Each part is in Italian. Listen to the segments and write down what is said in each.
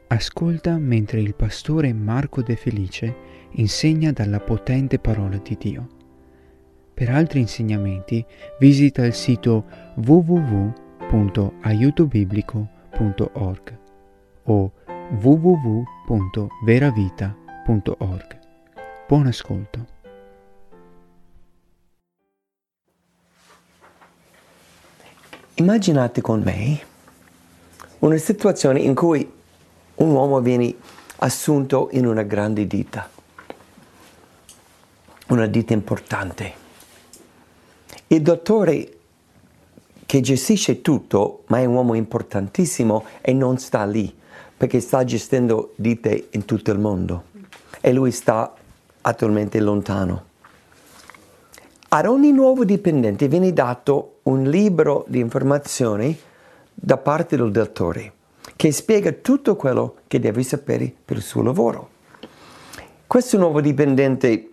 Ascolta mentre il pastore Marco De Felice insegna dalla potente parola di Dio. Per altri insegnamenti visita il sito www.aiutobiblico.org o www.veravita.org. Buon ascolto. Immaginate con me una situazione in cui un uomo viene assunto in una grande ditta, una ditta importante. Il dottore che gestisce tutto, ma è un uomo importantissimo e non sta lì, perché sta gestendo ditte in tutto il mondo e lui sta attualmente lontano. Ad ogni nuovo dipendente viene dato un libro di informazioni da parte del dottore che spiega tutto quello che deve sapere per il suo lavoro. Questo nuovo dipendente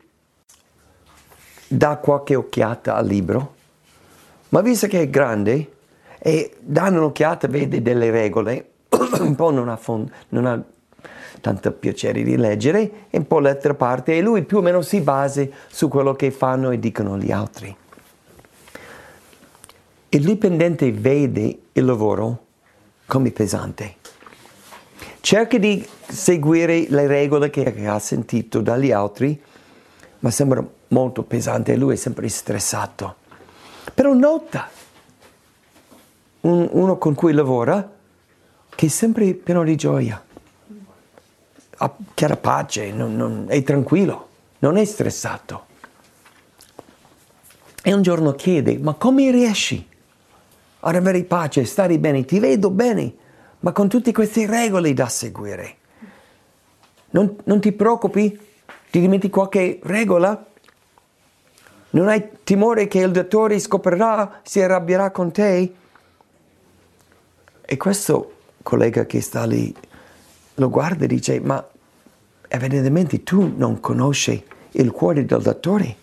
dà qualche occhiata al libro, ma visto che è grande e dà un'occhiata, vede delle regole, un po' non ha tanto piacere di leggere, un po' lettera a parte, e lui più o meno si basa su quello che fanno e dicono gli altri. Il dipendente vede il lavoro come pesante. Cerca di seguire le regole che ha sentito dagli altri, ma sembra molto pesante e lui è sempre stressato. Però nota uno con cui lavora che è sempre pieno di gioia, ha chiara pace, è tranquillo, non è stressato. E un giorno chiede: ma come riesci ad avere pace, stare bene? Ti vedo bene, ma con tutte queste regole da seguire. Non ti preoccupi? Ti dimentichi qualche regola? Non hai timore che il dottore scoprirà, si arrabbierà con te? E questo collega che sta lì lo guarda e dice: ma evidentemente tu non conosci il cuore del dottore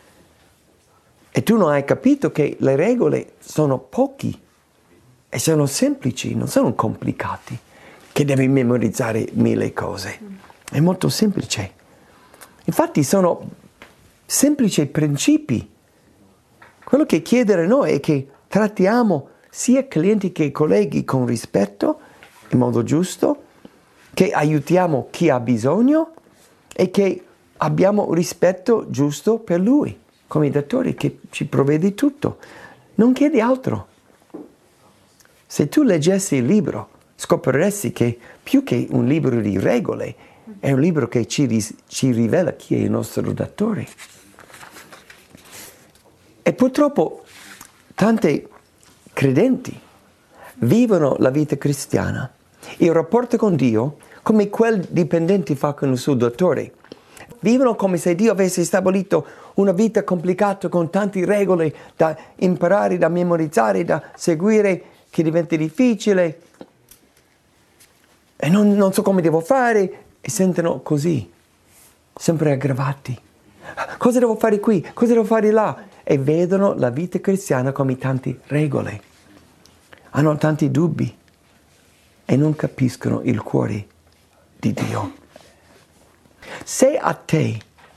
e tu non hai capito che le regole sono pochi e sono semplici, non sono complicati, che devi memorizzare 1000 cose. È molto semplice. Infatti sono semplici principi. Quello che chiedere noi è che trattiamo sia clienti che colleghi con rispetto, in modo giusto, che aiutiamo chi ha bisogno e che abbiamo rispetto giusto per lui, come dottore che ci provvede tutto. Non chiedi altro. Se tu leggessi il libro, scopriresti che più che un libro di regole, è un libro che ci rivela chi è il nostro dottore. E purtroppo tanti credenti vivono la vita cristiana, il rapporto con Dio, come quel dipendente fa con il suo dottore. Vivono come se Dio avesse stabilito una vita complicata con tante regole da imparare, da memorizzare, da seguire, che diventa difficile. E non so come devo fare, e sentono così, sempre aggravati. Cosa devo fare qui? Cosa devo fare là? E vedono la vita cristiana come tante regole. Hanno tanti dubbi e non capiscono il cuore di Dio. Se a te,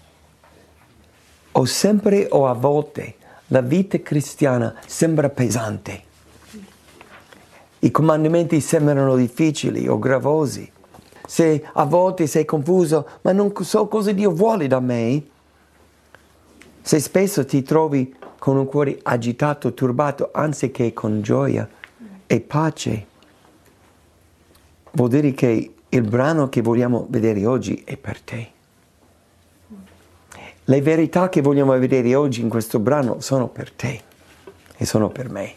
o sempre o a volte, la vita cristiana sembra pesante, i comandamenti sembrano difficili o gravosi, se a volte sei confuso, ma non so cosa Dio vuole da me, se spesso ti trovi con un cuore agitato, turbato, anziché con gioia e pace, vuol dire che il brano che vogliamo vedere oggi è per te. Le verità che vogliamo vedere oggi in questo brano sono per te e sono per me.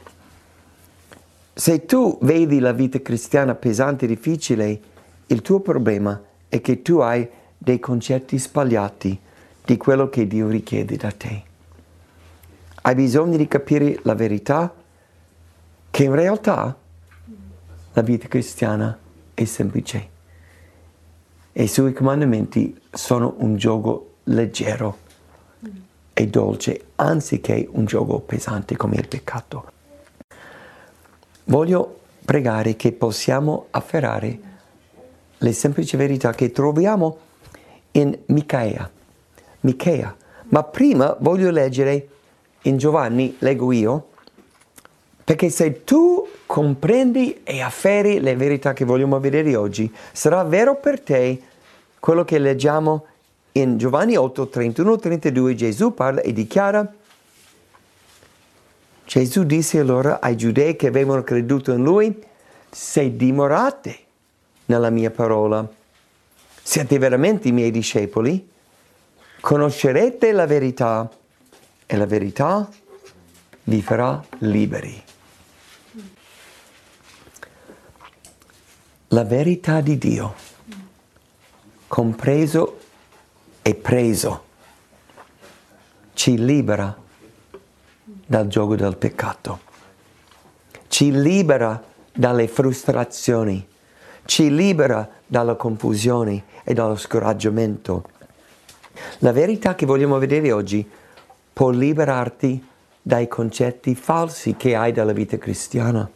Se tu vedi la vita cristiana pesante e difficile, il tuo problema è che tu hai dei concetti sbagliati di quello che Dio richiede da te. Hai bisogno di capire la verità, che in realtà la vita cristiana è semplice e i suoi comandamenti sono un gioco leggero e dolce, anziché un gioco pesante come il peccato. Voglio pregare che possiamo afferrare le semplici verità che troviamo in Michea. Ma prima voglio leggere in Giovanni, leggo io, perché se tu comprendi e afferri le verità che vogliamo vedere oggi, sarà vero per te quello che leggiamo in Giovanni 8, 31-32. Gesù parla e dichiara: Gesù disse allora ai giudei che avevano creduto in lui: se dimorate nella mia parola, siete veramente i miei discepoli, conoscerete la verità e la verità vi farà liberi. La verità di Dio, compreso e preso, ci libera dal gioco del peccato, ci libera dalle frustrazioni, ci libera dalla confusione e dallo scoraggiamento. La verità che vogliamo vedere oggi può liberarti dai concetti falsi che hai della vita cristiana.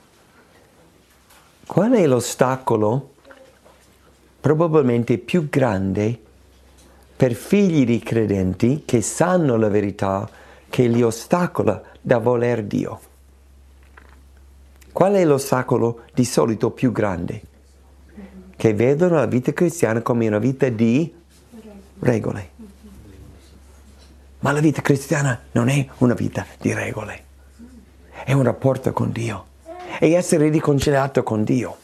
Qual è l'ostacolo probabilmente più grande per figli di credenti che sanno la verità che li ostacola da voler Dio? Qual è l'ostacolo di solito più grande? Che vedono la vita cristiana come una vita di regole. Ma la vita cristiana non è una vita di regole, è un rapporto con Dio, è essere riconciliato con Dio.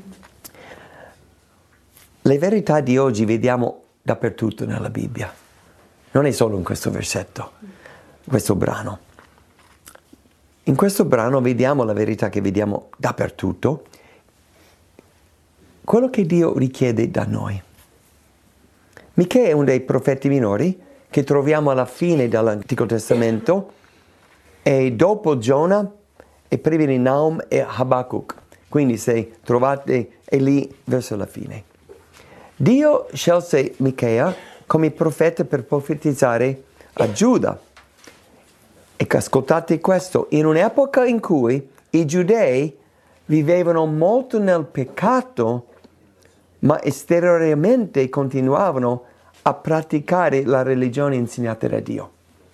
Le verità di oggi vediamo dappertutto nella Bibbia, non è solo in questo versetto, questo brano. In questo brano vediamo la verità che vediamo dappertutto, quello che Dio richiede da noi. Michea è uno dei profeti minori che troviamo alla fine dell'Antico Testamento e dopo Giona e prima di Naum e Habacuc. Quindi se trovate è lì verso la fine. Dio scelse Michea come profeta per profetizzare a Giuda. E ascoltate questo, in un'epoca in cui i giudei vivevano molto nel peccato, ma esteriormente continuavano a praticare la religione insegnata da Dio.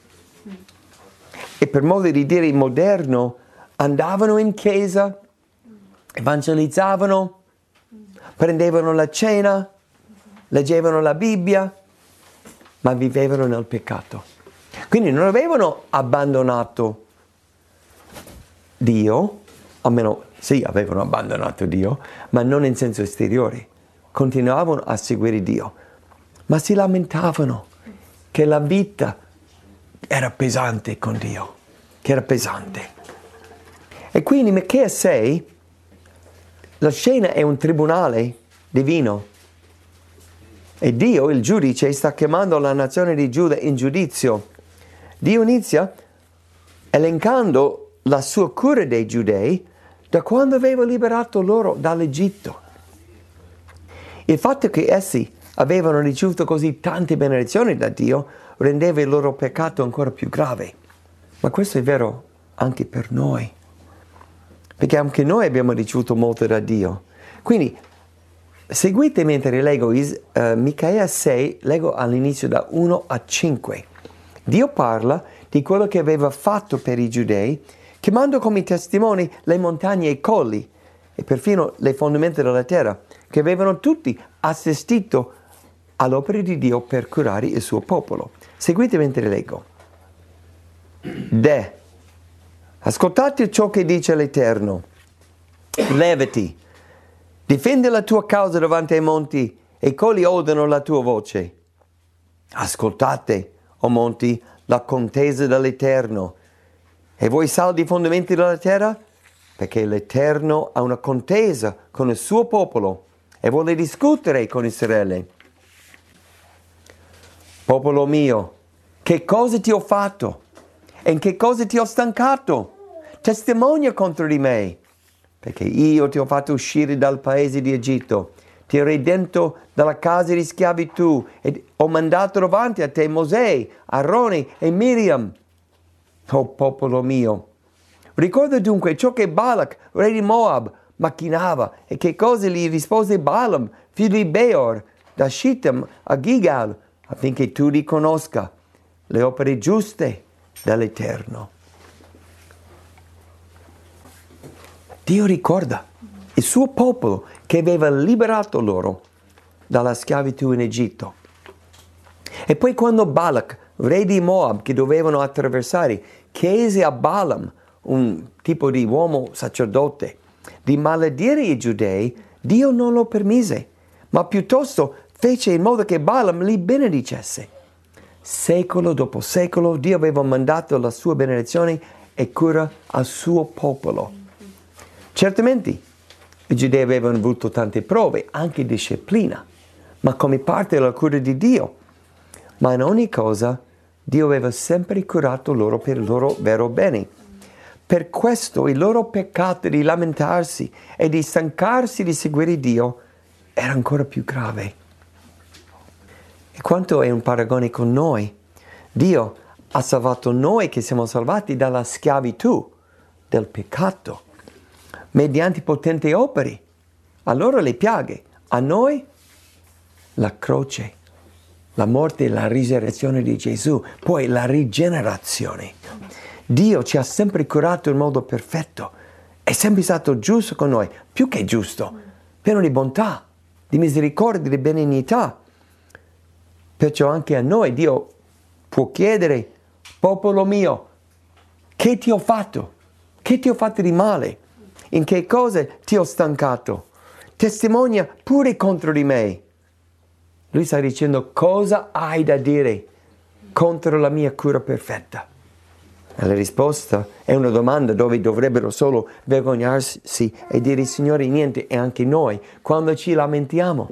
E per modo di dire moderno, andavano in chiesa, evangelizzavano, prendevano la cena, leggevano la Bibbia, ma vivevano nel peccato. Quindi non avevano abbandonato Dio, almeno sì, avevano abbandonato Dio, ma non in senso esteriore. Continuavano a seguire Dio, ma si lamentavano che la vita era pesante con Dio, che era pesante. E quindi Michea 6, la scena è un tribunale divino e Dio, il giudice, sta chiamando la nazione di Giuda in giudizio. Dio inizia elencando la sua cura dei giudei da quando aveva liberato loro dall'Egitto. Il fatto che essi avevano ricevuto così tante benedizioni da Dio rendeva il loro peccato ancora più grave. Ma questo è vero anche per noi, perché anche noi abbiamo ricevuto molto da Dio. Quindi seguite mentre leggo Michea 6, leggo all'inizio da 1 a 5. Dio parla di quello che aveva fatto per i giudei, chiamando come testimoni le montagne e i colli e perfino le fondamenta della terra, che avevano tutti assistito all'opera di Dio per curare il suo popolo. Seguite mentre leggo. Ascoltate ciò che dice l'Eterno. Levati, difende la tua causa davanti ai monti e i colli odono la tua voce. Ascoltate, o monti, la contesa dell'Eterno. E voi saldi i fondamenti della terra? Perché l'Eterno ha una contesa con il suo popolo e vuole discutere con Israele. Popolo mio, che cosa ti ho fatto? E in che cosa ti ho stancato? Testimonia contro di me, perché io ti ho fatto uscire dal paese di Egitto, ti ho redento dalla casa di schiavitù e ho mandato davanti a te Mosè, Aarone e Miriam. O popolo mio, ricorda dunque ciò che Balak, re di Moab, macchinava e che cosa gli rispose Balaam, figlio di Beor, da Shittim a Gilgal, affinché tu riconosca le opere giuste dell'Eterno. Dio ricorda il suo popolo che aveva liberato loro dalla schiavitù in Egitto. E poi quando Balak, re di Moab, che dovevano attraversare, chiese a Balaam, un tipo di uomo sacerdote, di maledire i giudei, Dio non lo permise, ma piuttosto fece in modo che Balaam li benedicesse. Secolo dopo secolo Dio aveva mandato la sua benedizione e cura al suo popolo. Certamente i giudei avevano avuto tante prove, anche disciplina, ma come parte della cura di Dio. Ma in ogni cosa Dio aveva sempre curato loro per il loro vero bene. Per questo il loro peccato di lamentarsi e di stancarsi di seguire Dio era ancora più grave. E quanto è un paragone con noi? Dio ha salvato noi che siamo salvati dalla schiavitù del peccato, mediante potenti opere. A loro le piaghe, a noi la croce, la morte e la risurrezione di Gesù, poi la rigenerazione. Dio ci ha sempre curato in modo perfetto, è sempre stato giusto con noi, più che giusto, pieno di bontà, di misericordia, di benignità. Perciò anche a noi Dio può chiedere, popolo mio, che ti ho fatto? Che ti ho fatto di male? In che cose ti ho stancato? Testimonia pure contro di me. Lui sta dicendo, cosa hai da dire contro la mia cura perfetta? E la risposta è una domanda dove dovrebbero solo vergognarsi e dire, Signore, niente, e anche noi, quando ci lamentiamo.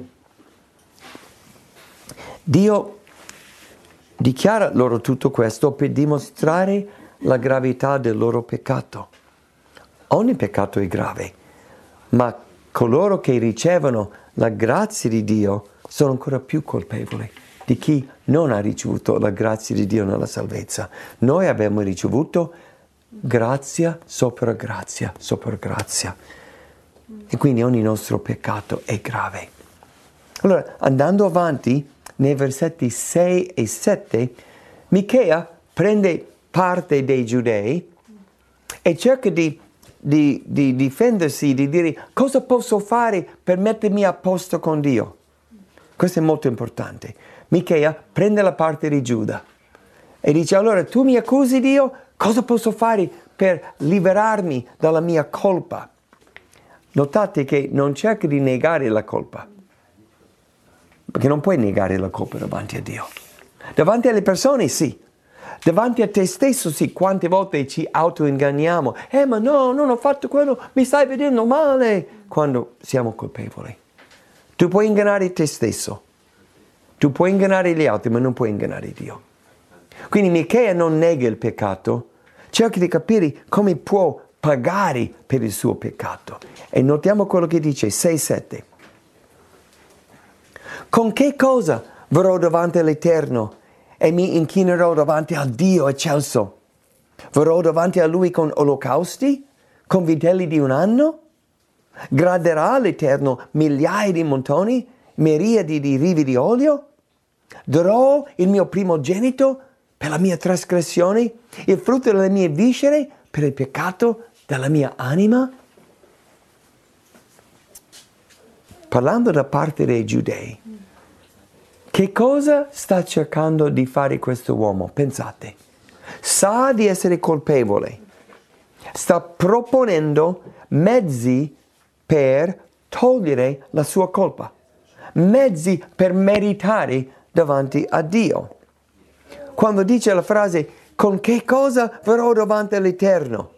Dio dichiara loro tutto questo per dimostrare la gravità del loro peccato. Ogni peccato è grave, ma coloro che ricevono la grazia di Dio sono ancora più colpevoli di chi non ha ricevuto la grazia di Dio nella salvezza. Noi abbiamo ricevuto grazia sopra grazia sopra grazia. E quindi ogni nostro peccato è grave. Allora, andando avanti, nei versetti 6 e 7, Michea prende parte dei giudei e cerca di difendersi, di dire cosa posso fare per mettermi a posto con Dio. Questo è molto importante. Michea prende la parte di Giuda e dice, allora tu mi accusi Dio, cosa posso fare per liberarmi dalla mia colpa? Notate che non cerca di negare la colpa, perché non puoi negare la colpa davanti a Dio. Davanti alle persone sì, davanti a te stesso sì, quante volte ci autoinganniamo, ma no, non ho fatto quello, mi stai vedendo male, quando siamo colpevoli. Tu puoi ingannare te stesso, tu puoi ingannare gli altri, ma non puoi ingannare Dio. Quindi Michea non nega il peccato, cerca di capire come può pagare per il suo peccato. E notiamo quello che dice 6-7. Con che cosa verrò davanti all'Eterno e mi inchinerò davanti al Dio eccelso? Verrò davanti a Lui con olocausti, con vitelli di un anno? Graderà l'Eterno migliaia di montoni, miriadi di rivi di olio? Darò il mio primogenito per la mia trasgressione, il frutto delle mie viscere per il peccato della mia anima? Parlando da parte dei giudei, che cosa sta cercando di fare questo uomo? Pensate, sa di essere colpevole, sta proponendo mezzi per togliere la sua colpa, mezzi per meritare davanti a Dio. Quando dice la frase, con che cosa verrò davanti all'Eterno?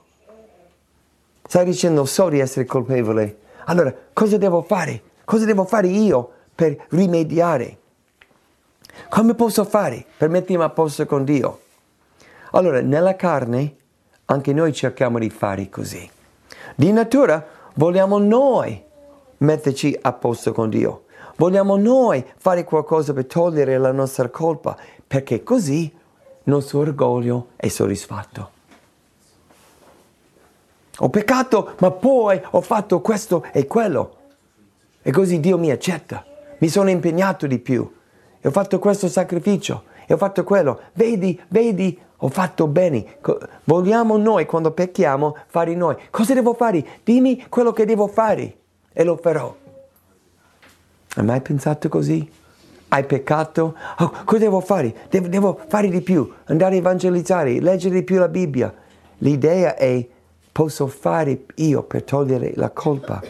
Sta dicendo, so di essere colpevole, allora cosa devo fare? Cosa devo fare io per rimediare? Come posso fare per mettermi a posto con Dio? Allora, nella carne, anche noi cerchiamo di fare così. Di natura, vogliamo noi metterci a posto con Dio. Vogliamo noi fare qualcosa per togliere la nostra colpa, perché così il nostro orgoglio è soddisfatto. Ho peccato, ma poi ho fatto questo e quello. E così Dio mi accetta. Mi sono impegnato di più. E ho fatto questo sacrificio. E ho fatto quello. Vedi, ho fatto bene. Vogliamo noi, quando pecchiamo, fare noi. Cosa devo fare? Dimmi quello che devo fare. E lo farò. Hai mai pensato così? Hai peccato? Oh, cosa devo fare? Devo fare di più. Andare a evangelizzare. Leggere di più la Bibbia. L'idea è: posso fare io per togliere la colpa?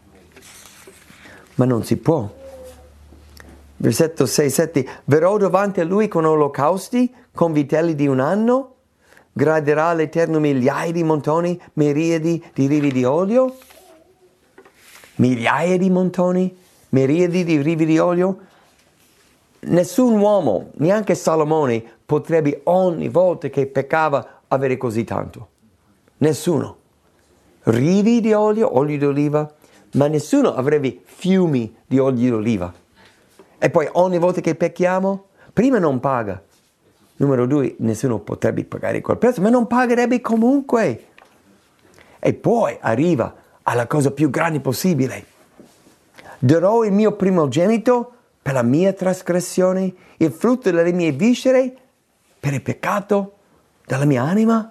Ma non si può. Versetto 6-7. Verrò davanti a lui con olocausti, con vitelli di un anno? Graderà l'Eterno migliaia di montoni, miriadi di rivi di olio? Migliaia di montoni, miriadi di rivi di olio? Nessun uomo, neanche Salomone, potrebbe ogni volta che peccava avere così tanto. Nessuno. Rivi di olio, olio d'oliva, ma nessuno avrebbe fiumi di olio d'oliva. E poi ogni volta che pecchiamo, prima non paga. Numero 2, nessuno potrebbe pagare quel prezzo, ma non pagherebbe comunque. E poi arriva alla cosa più grande possibile. Darò il mio primogenito per la mia trasgressione, il frutto delle mie viscere per il peccato della mia anima.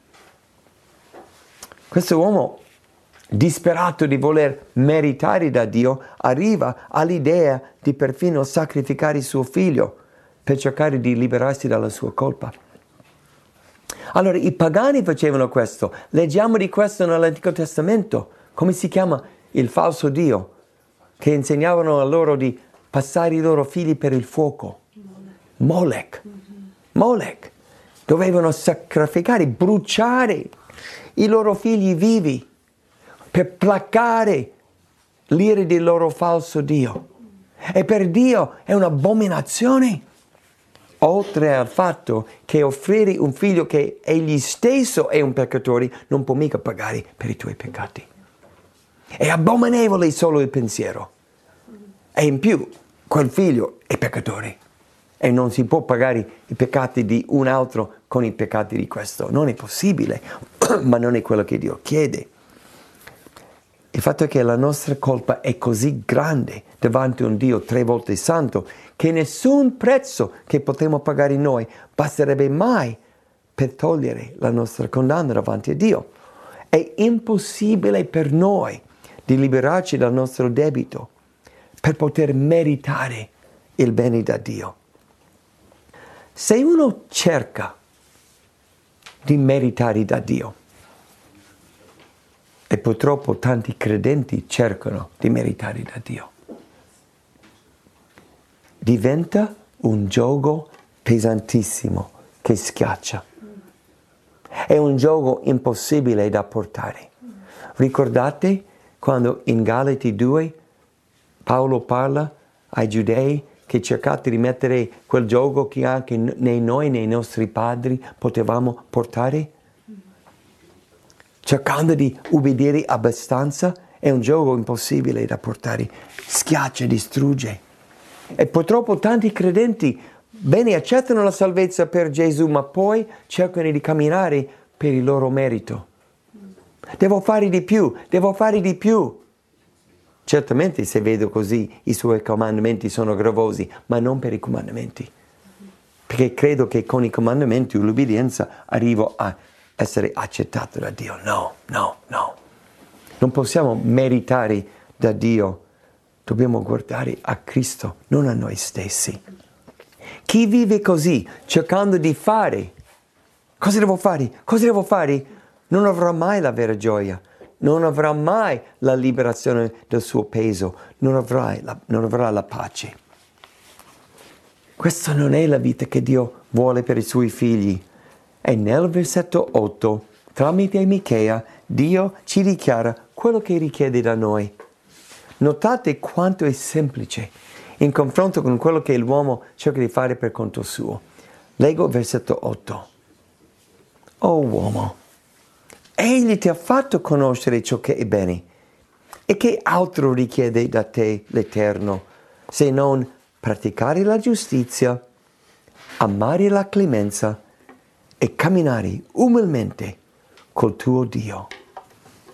Questo uomo, disperato di voler meritare da Dio, arriva all'idea di perfino sacrificare suo figlio per cercare di liberarsi dalla sua colpa. Allora, i pagani facevano questo. Leggiamo di questo nell'Antico Testamento. Come si chiama? Il falso Dio, che insegnavano a loro di passare i loro figli per il fuoco. Molech. Molech. Dovevano sacrificare, bruciare i loro figli vivi per placare l'ira del loro falso Dio. E per Dio è un'abominazione. Oltre al fatto che offrire un figlio che egli stesso è un peccatore non può mica pagare per i tuoi peccati. È abominevole solo il pensiero. E in più, quel figlio è peccatore. E non si può pagare i peccati di un altro con i peccati di questo. Non è possibile, ma non è quello che Dio chiede. Il fatto è che la nostra colpa è così grande davanti a un Dio 3 volte santo che nessun prezzo che potremo pagare noi basterebbe mai per togliere la nostra condanna davanti a Dio. È impossibile per noi di liberarci dal nostro debito per poter meritare il bene da Dio. Se uno cerca di meritare da Dio, e purtroppo tanti credenti cercano di meritare da Dio, diventa un gioco pesantissimo che schiaccia. È un gioco impossibile da portare. Ricordate quando in Galati 2 Paolo parla ai giudei che cercate di mettere quel gioco che anche nei nostri padri potevamo portare? Cercando di ubbidire abbastanza, è un gioco impossibile da portare, schiaccia, distrugge. E purtroppo tanti credenti bene accettano la salvezza per Gesù, ma poi cercano di camminare per il loro merito. Devo fare di più. Certamente se vedo così i suoi comandamenti sono gravosi, ma non per i comandamenti. Perché credo che con i comandamenti l'obbedienza arrivo a essere accettato da Dio. No. Non possiamo meritare da Dio. Dobbiamo guardare a Cristo, non a noi stessi. Chi vive così, cercando di fare, cosa devo fare? Non avrà mai la vera gioia, non avrà mai la liberazione del suo peso, non avrà la pace. Questa non è la vita che Dio vuole per i suoi figli. E nel versetto 8, tramite Michea, Dio ci dichiara quello che richiede da noi. Notate quanto è semplice in confronto con quello che l'uomo cerca di fare per conto suo. Leggo versetto 8. O uomo, egli ti ha fatto conoscere ciò che è bene. E che altro richiede da te l'Eterno, se non praticare la giustizia, amare la clemenza e camminare umilmente col tuo Dio?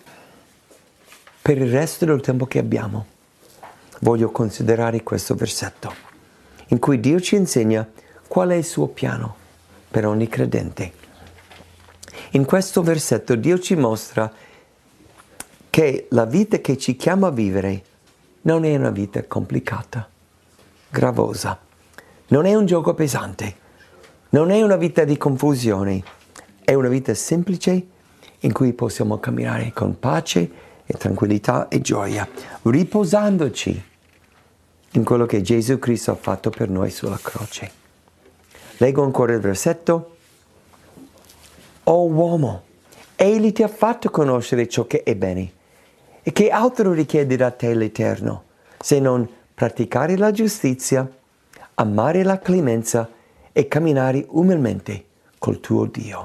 Per il resto del tempo che abbiamo, voglio considerare questo versetto, in cui Dio ci insegna qual è il suo piano per ogni credente. In questo versetto Dio ci mostra che la vita che ci chiama a vivere non è una vita complicata, gravosa, non è un gioco pesante, non è una vita di confusione, è una vita semplice in cui possiamo camminare con pace e tranquillità e gioia, riposandoci in quello che Gesù Cristo ha fatto per noi sulla croce. Leggo ancora il versetto. O uomo, egli ti ha fatto conoscere ciò che è bene. E che altro richiede da te l'Eterno, se non praticare la giustizia, amare la clemenza e camminare umilmente col tuo Dio?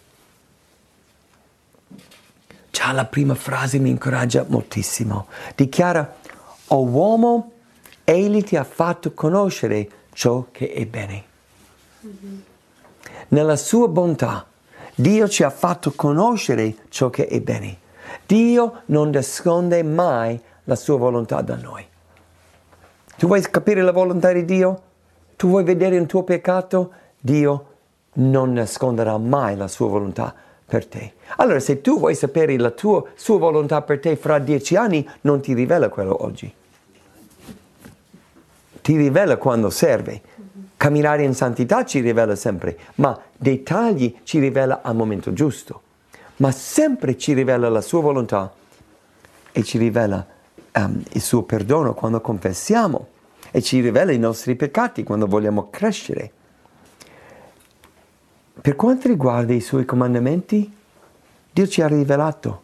Già la prima frase mi incoraggia moltissimo. Dichiara, o uomo, egli ti ha fatto conoscere ciò che è bene. Nella sua bontà, Dio ci ha fatto conoscere ciò che è bene. Dio non nasconde mai la sua volontà da noi. Tu vuoi capire la volontà di Dio? Tu vuoi vedere il tuo peccato? Dio non nasconderà mai la sua volontà per te. Allora, se tu vuoi sapere la sua volontà per te fra 10 anni, non ti rivela quello oggi. Ti rivela quando serve. Camminare in santità ci rivela sempre, ma dettagli ci rivela al momento giusto. Ma sempre ci rivela la sua volontà e ci rivela il suo perdono quando confessiamo e ci rivela i nostri peccati quando vogliamo crescere. Per quanto riguarda i suoi comandamenti, Dio ci ha rivelato.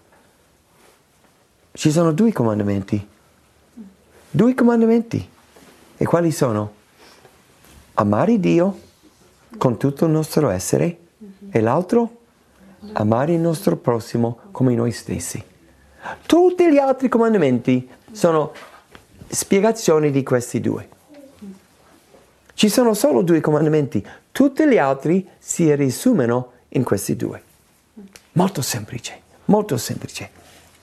Ci sono 2 comandamenti. 2 comandamenti. E quali sono? Amare Dio con tutto il nostro essere e l'altro? Amare il nostro prossimo come noi stessi. Tutti gli altri comandamenti sono spiegazioni di questi 2. Ci sono solo 2 comandamenti, tutti gli altri si riassumono in questi 2. Molto semplice, molto semplice.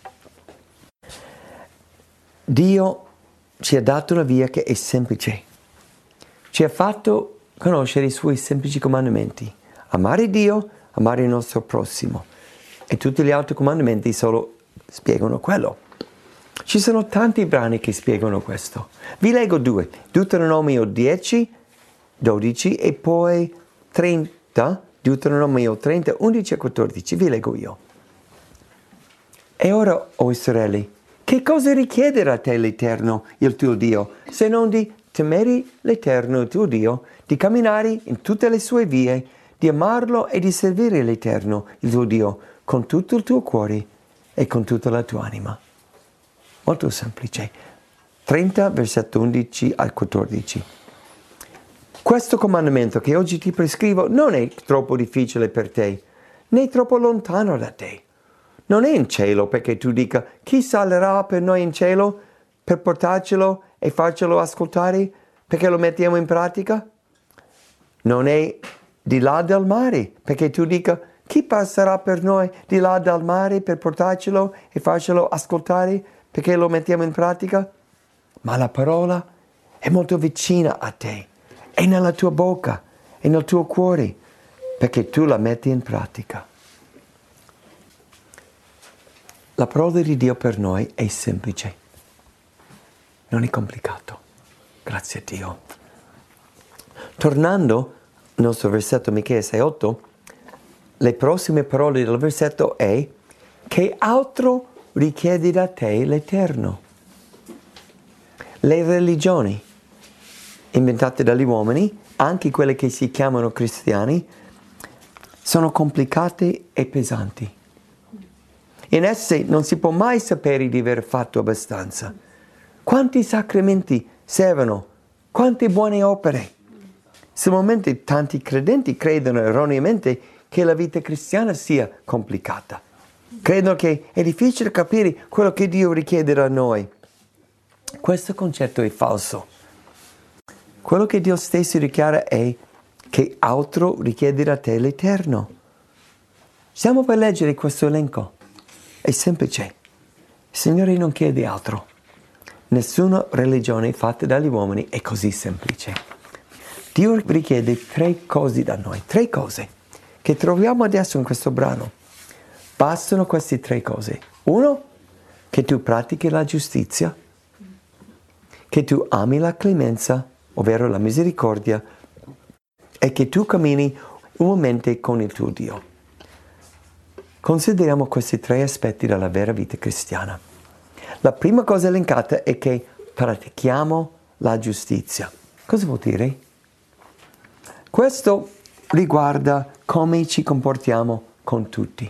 Dio ci ha dato una via che è semplice. Ci ha fatto conoscere i suoi semplici comandamenti. Amare Dio, amare il nostro prossimo. E tutti gli altri comandamenti solo spiegano quello. Ci sono tanti brani che spiegano questo. Vi leggo 2. Deuteronomio 10, 12 e poi 30. Deuteronomio 30, 11 e 14. Vi leggo io. E ora, o Israele, che cosa richiede da te l'Eterno, il tuo Dio, se non di temere l'Eterno, il tuo Dio, di camminare in tutte le sue vie, di amarlo e di servire l'Eterno, il tuo Dio, con tutto il tuo cuore e con tutta la tua anima. Molto semplice. 30, versetto 11 al 14. Questo comandamento che oggi ti prescrivo non è troppo difficile per te, né troppo lontano da te. Non è in cielo perché tu dica chi salirà per noi in cielo per portarcelo e farcelo ascoltare perché lo mettiamo in pratica. Non è di là del mare perché tu dica chi passerà per noi di là dal mare per portarcelo e farcelo ascoltare perché lo mettiamo in pratica. Ma la parola è molto vicina a te, è nella tua bocca, è nel tuo cuore perché tu la metti in pratica. La parola di Dio per noi è semplice, non è complicato, grazie a Dio. Tornando al nostro versetto Michea 6,8, le prossime parole del versetto è che altro richiede da te l'Eterno. Le religioni inventate dagli uomini, anche quelle che si chiamano cristiani, sono complicate e pesanti. In esse non si può mai sapere di aver fatto abbastanza. Quanti sacramenti servono? Quante buone opere? Sicuramente tanti credenti credono erroneamente che la vita cristiana sia complicata. Credono che è difficile capire quello che Dio richiede da noi. Questo concetto è falso. Quello che Dio stesso dichiara è che altro richiede da te l'Eterno. Stiamo per leggere questo elenco. È semplice. Il Signore non chiede altro. Nessuna religione fatta dagli uomini è così semplice. Dio richiede 3 cose da noi, 3 cose che troviamo adesso in questo brano. Bastano queste 3 cose. 1, che tu pratichi la giustizia, che tu ami la clemenza, ovvero la misericordia, e che tu cammini umanamente con il tuo Dio. Consideriamo questi 3 aspetti della vera vita cristiana. La prima cosa elencata è che pratichiamo la giustizia. Cosa vuol dire? Questo riguarda come ci comportiamo con tutti.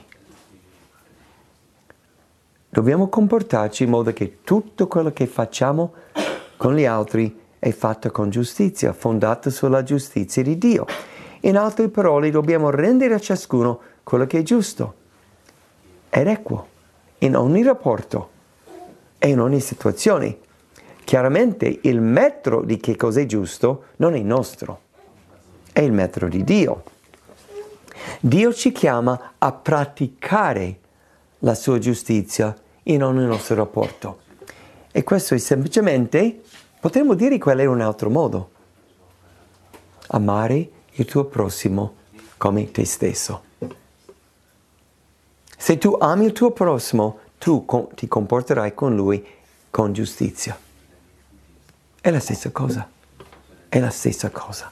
Dobbiamo comportarci in modo che tutto quello che facciamo con gli altri è fatto con giustizia, fondato sulla giustizia di Dio. In altre parole, dobbiamo rendere a ciascuno quello che è giusto ed equo in ogni rapporto e in ogni situazione. Chiaramente il metro di che cos'è giusto non è nostro, è il metro di Dio. Dio ci chiama a praticare la sua giustizia in ogni nostro rapporto. E questo è semplicemente, potremmo dire quello è un altro modo. Amare il tuo prossimo come te stesso. Se tu ami il tuo prossimo, tu ti comporterai con lui con giustizia. È la stessa cosa. È la stessa cosa.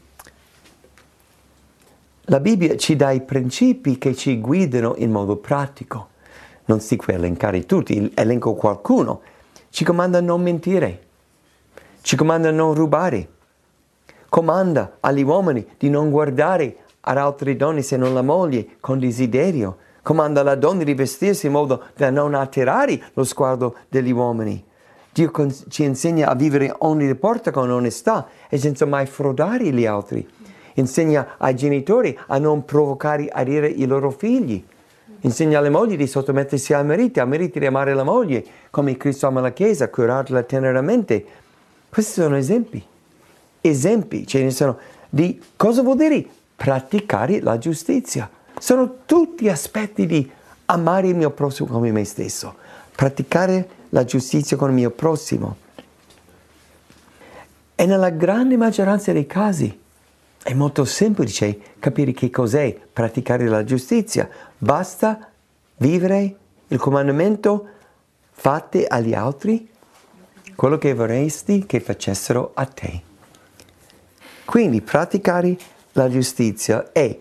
La Bibbia ci dà i principi che ci guidano in modo pratico. Non si può elencare tutti, elenco qualcuno. Ci comanda a non mentire. Ci comanda a non rubare. Comanda agli uomini di non guardare ad altre donne se non la moglie con desiderio. Comanda alla donna di vestirsi in modo da non attirare lo sguardo degli uomini. Dio ci insegna a vivere ogni rapporto con onestà e senza mai frodare gli altri. Insegna ai genitori a non provocare a ira i loro figli. Insegna alle mogli di sottomettersi ai mariti di amare la moglie, come Cristo ama la Chiesa, curarla teneramente. Questi sono esempi. Esempi, ce ne sono, di cosa vuol dire praticare la giustizia. Sono tutti aspetti di amare il mio prossimo come me stesso. Praticare la giustizia con il mio prossimo. E nella grande maggioranza dei casi è molto semplice capire che cos'è praticare la giustizia. Basta vivere il comandamento: fate agli altri quello che vorresti che facessero a te. Quindi praticare la giustizia è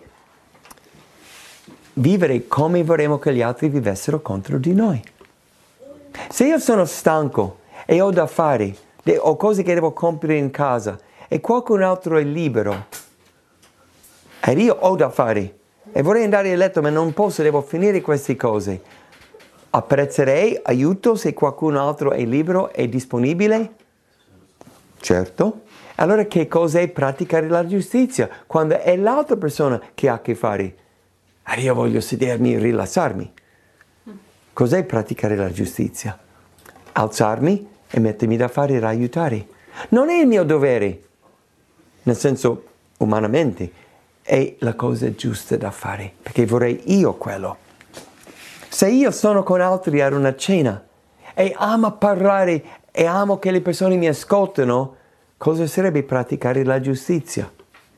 vivere come vorremmo che gli altri vivessero contro di noi. Se io sono stanco e ho da fare, ho cose che devo compiere in casa e qualcun altro è libero ed io ho da fare e vorrei andare a letto ma non posso, devo finire queste cose, apprezzerei aiuto se qualcun altro è libero e disponibile? Certo. Allora che cos'è praticare la giustizia? Quando è l'altra persona che ha a che fare. E io voglio sedermi e rilassarmi. Cos'è praticare la giustizia? Alzarmi e mettermi da fare e aiutare. Non è il mio dovere, nel senso umanamente, è la cosa giusta da fare, perché vorrei io quello. Se io sono con altri ad una cena e amo parlare e amo che le persone mi ascoltano, cosa sarebbe praticare la giustizia?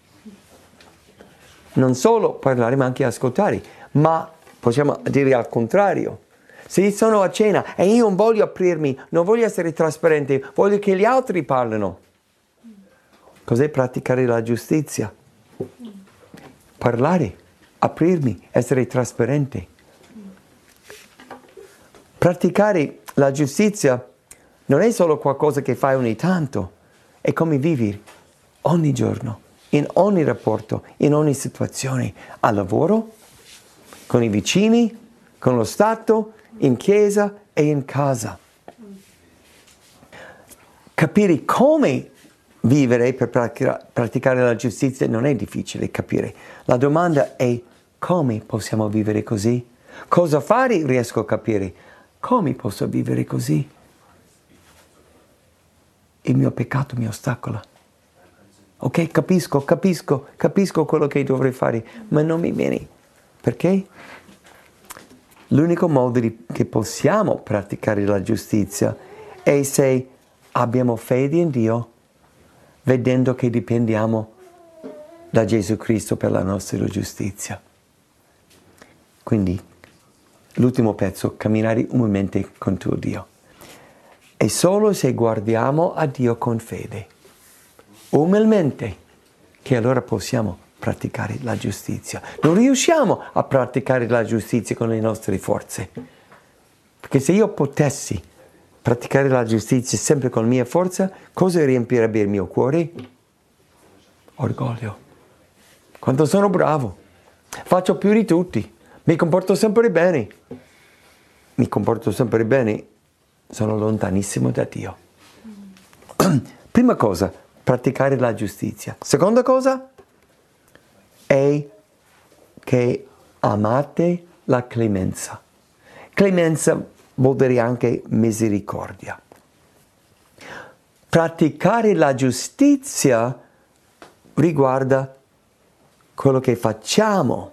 Non solo parlare ma anche ascoltare, ma possiamo dire al contrario. Se sono a cena e io non voglio aprirmi, non voglio essere trasparente, voglio che gli altri parlino. Cos'è praticare la giustizia? Parlare, aprirmi, essere trasparente. Praticare la giustizia non è solo qualcosa che fai ogni tanto, è come vivi ogni giorno, in ogni rapporto, in ogni situazione, al lavoro, con i vicini, con lo Stato, in chiesa e in casa. Capire come vivere per praticare la giustizia non è difficile capire. La domanda è: come possiamo vivere così? Cosa fare riesco a capire. Come posso vivere così? Il mio peccato mi ostacola. Ok, capisco quello che dovrei fare, ma non mi viene. Perché? L'unico modo che possiamo praticare la giustizia è se abbiamo fede in Dio, vedendo che dipendiamo da Gesù Cristo per la nostra giustizia. Quindi, l'ultimo pezzo, camminare umilmente con tuo Dio. È solo se guardiamo a Dio con fede, umilmente, che allora possiamo praticare la giustizia. Non riusciamo a praticare la giustizia con le nostre forze. Perché se io potessi praticare la giustizia sempre con la mia forza, cosa riempirebbe il mio cuore? Orgoglio. Quanto sono bravo, faccio più di tutti, mi comporto sempre bene. Mi comporto sempre bene, sono lontanissimo da Dio. Prima cosa, praticare la giustizia. Seconda cosa è che amate la clemenza. Clemenza vuol dire anche misericordia. Praticare la giustizia riguarda quello che facciamo.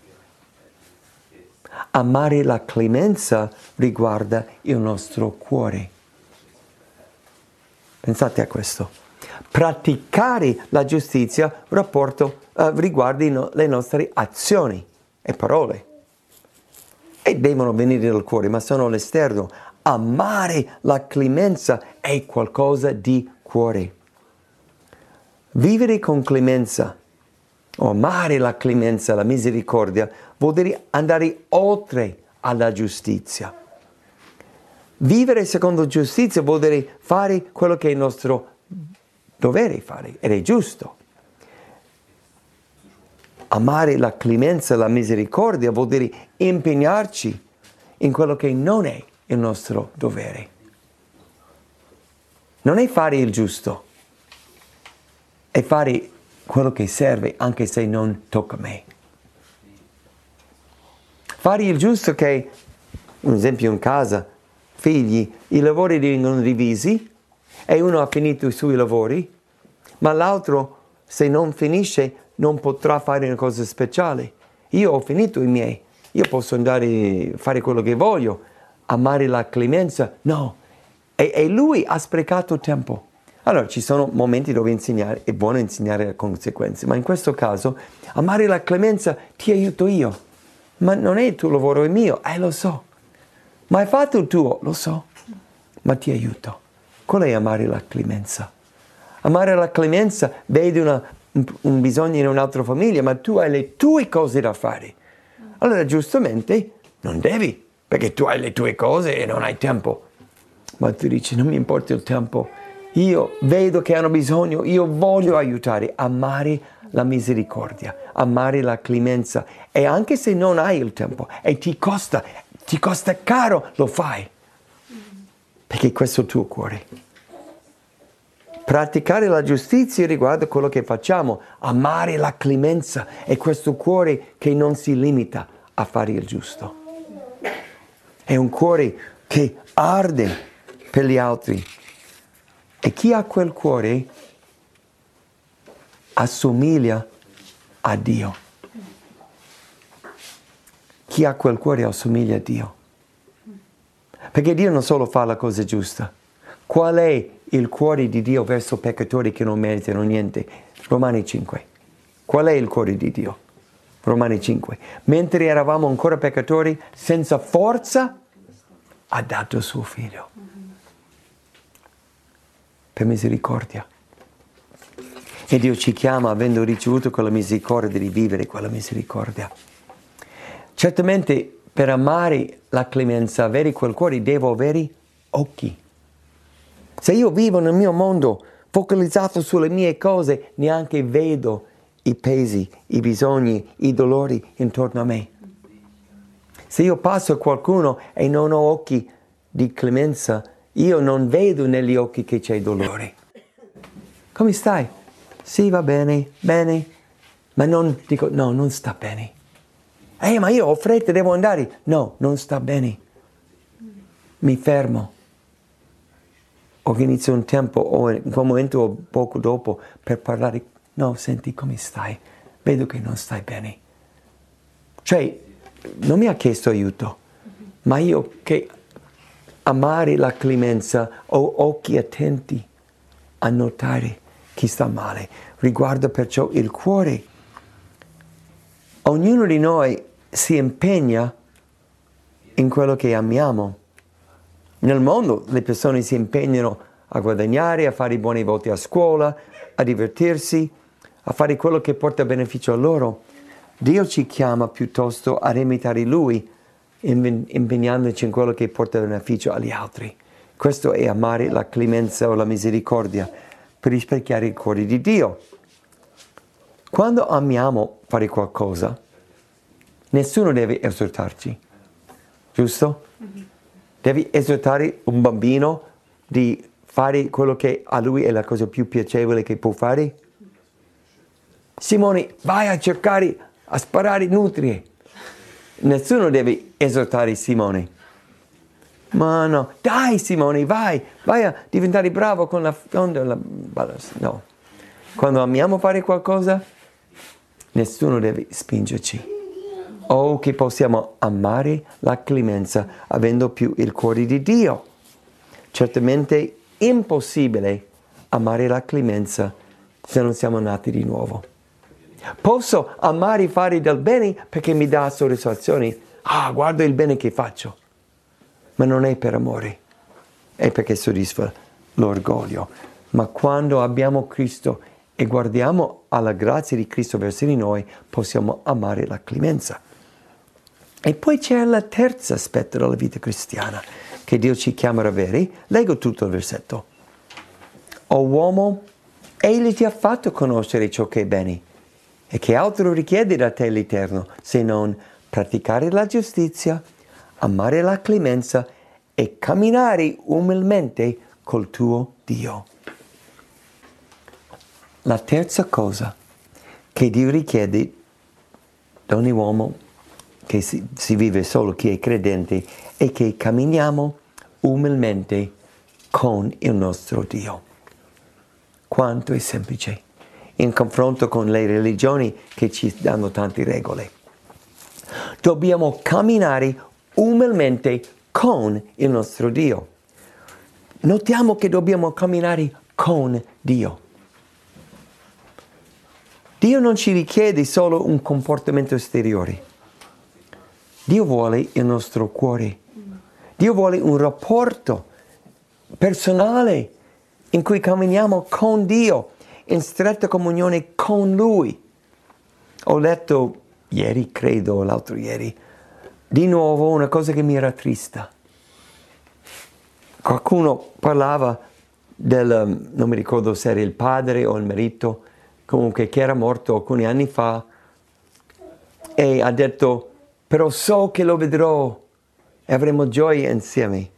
Amare la clemenza riguarda il nostro cuore. Pensate a questo. Praticare la giustizia riguarda le nostre azioni e parole. E devono venire dal cuore, ma sono all'esterno. Amare la clemenza è qualcosa di cuore. Vivere con clemenza, o amare la clemenza, la misericordia, vuol dire andare oltre alla giustizia. Vivere secondo giustizia vuol dire fare quello che è il nostro dovere fare, ed è giusto. Amare la clemenza, la misericordia vuol dire impegnarci in quello che non è il nostro dovere. Non è fare il giusto, è fare quello che serve anche se non tocca a me. Fare il giusto che, un esempio in casa, figli, i lavori vengono divisi e uno ha finito i suoi lavori, ma l'altro se non finisce non potrà fare una cosa speciale. Io ho finito i miei, io posso andare a fare quello che voglio, amare la clemenza, no. E lui ha sprecato tempo. Allora ci sono momenti dove insegnare, è buono insegnare le conseguenze, ma in questo caso amare la clemenza ti aiuto io. Ma non è il tuo lavoro, è mio, lo so. Ma hai fatto il tuo, lo so, ma ti aiuto. Quello è amare la clemenza. Amare la clemenza, vedi un bisogno in un'altra famiglia, ma tu hai le tue cose da fare. Allora giustamente non devi, perché tu hai le tue cose e non hai tempo. Ma tu dici, non mi importa il tempo, io vedo che hanno bisogno, io voglio aiutare. Amare la misericordia, amare la clemenza. E anche se non hai il tempo e ti costa caro, lo fai. Perché questo è il tuo cuore. Praticare la giustizia riguarda quello che facciamo, amare la clemenza e questo cuore che non si limita a fare il giusto. È un cuore che arde per gli altri. E chi ha quel cuore assomiglia a Dio. Chi ha quel cuore assomiglia a Dio. Perché Dio non solo fa la cosa giusta. Qual è il cuore di Dio verso peccatori che non meritano niente? Romani 5. Qual è il cuore di Dio? Romani 5. Mentre eravamo ancora peccatori, senza forza, ha dato suo figlio. Per misericordia. E Dio ci chiama, avendo ricevuto quella misericordia, di vivere quella misericordia. Certamente, per amare la clemenza, avere quel cuore, devo avere occhi. Se io vivo nel mio mondo, focalizzato sulle mie cose, neanche vedo i pesi, i bisogni, i dolori intorno a me. Se io passo a qualcuno e non ho occhi di clemenza, io non vedo negli occhi che c'è dolore. Come stai? Sì, va bene, bene. Ma non dico, no, non sta bene. Ma io ho fretta, devo andare. No, non sta bene. Mi fermo. Organizzo un tempo o in quel momento o poco dopo per parlare. No, senti, come stai? Vedo che non stai bene. Cioè, non mi ha chiesto aiuto. Ma io che amare la clemenza ho occhi attenti a notare chi sta male. Riguarda perciò il cuore. Ognuno di noi si impegna in quello che amiamo. Nel mondo le persone si impegnano a guadagnare, a fare i buoni voti a scuola, a divertirsi, a fare quello che porta beneficio a loro. Dio ci chiama piuttosto a imitare Lui, impegnandoci in quello che porta beneficio agli altri. Questo è amare la clemenza o la misericordia, per rispecchiare il cuore di Dio. Quando amiamo fare qualcosa, nessuno deve esortarci, giusto? Devi esortare un bambino di fare quello che a lui è la cosa più piacevole che può fare? Simone, vai a cercare, a sparare nutrie. Nessuno deve esortare Simone. Ma no, dai Simone, vai a diventare bravo con la fionda. No. Quando amiamo fare qualcosa, nessuno deve spingerci. O che possiamo amare la clemenza avendo più il cuore di Dio. Certamente impossibile amare la clemenza se non siamo nati di nuovo. Posso amare fare del bene perché mi dà soddisfazione. Guarda il bene che faccio. Ma non è per amore, è perché soddisfa l'orgoglio. Ma quando abbiamo Cristo e guardiamo alla grazia di Cristo verso di noi, possiamo amare la clemenza. E poi c'è il terzo aspetto della vita cristiana che Dio ci chiama a avere. Leggo tutto il versetto. O uomo, Egli ti ha fatto conoscere ciò che è bene. E che altro richiede da te l'Eterno se non praticare la giustizia, amare la clemenza e camminare umilmente col tuo Dio. La terza cosa che Dio richiede da ogni uomo che si vive solo chi è credente è che camminiamo umilmente con il nostro Dio. Quanto è semplice in confronto con le religioni che ci danno tante regole. Dobbiamo camminare umilmente con il nostro Dio. Notiamo che dobbiamo camminare con Dio. Dio non ci richiede solo un comportamento esteriore. Dio vuole il nostro cuore. Dio vuole un rapporto personale in cui camminiamo con Dio, in stretta comunione con Lui. Ho letto ieri, credo, l'altro ieri, di nuovo una cosa che mi rattrista. Qualcuno parlava non mi ricordo se era il padre o il marito, comunque che era morto alcuni anni fa, e ha detto, però so che lo vedrò e avremo gioia insieme.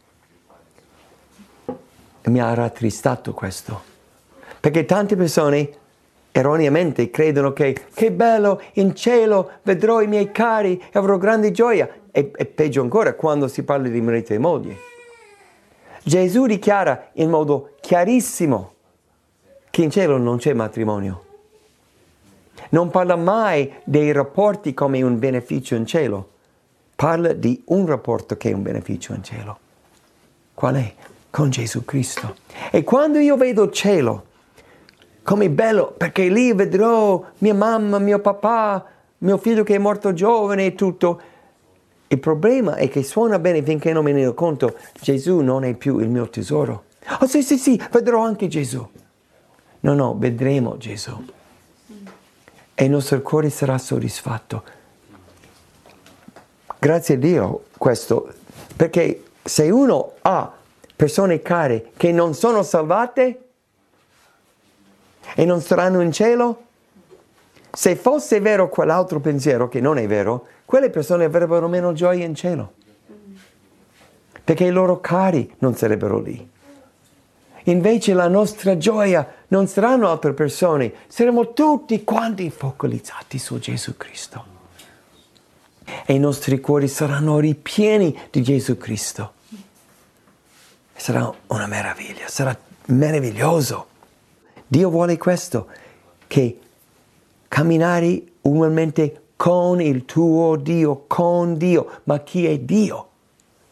E mi ha rattristato questo, perché tante persone erroneamente credono che bello, in cielo vedrò i miei cari e avrò grande gioia. E peggio ancora quando si parla di marito e moglie. Gesù dichiara in modo chiarissimo che in cielo non c'è matrimonio. Non parla mai dei rapporti come un beneficio in cielo. Parla di un rapporto che è un beneficio in cielo. Qual è? Con Gesù Cristo. E quando io vedo il cielo, come bello, perché lì vedrò mia mamma, mio papà, mio figlio che è morto giovane e tutto. Il problema è che suona bene finché non me ne rendo conto. Gesù non è più il mio tesoro. Oh sì, vedrò anche Gesù. No, vedremo Gesù. E il nostro cuore sarà soddisfatto. Grazie a Dio questo, perché se uno ha persone care che non sono salvate e non saranno in cielo, se fosse vero quell'altro pensiero, che non è vero, quelle persone avrebbero meno gioia in cielo, perché i loro cari non sarebbero lì. Invece la nostra gioia non saranno altre persone, saremo tutti quanti focalizzati su Gesù Cristo. E i nostri cuori saranno ripieni di Gesù Cristo. Sarà una meraviglia, sarà meraviglioso. Dio vuole questo, che camminare umilmente con il tuo Dio, con Dio. Ma chi è Dio?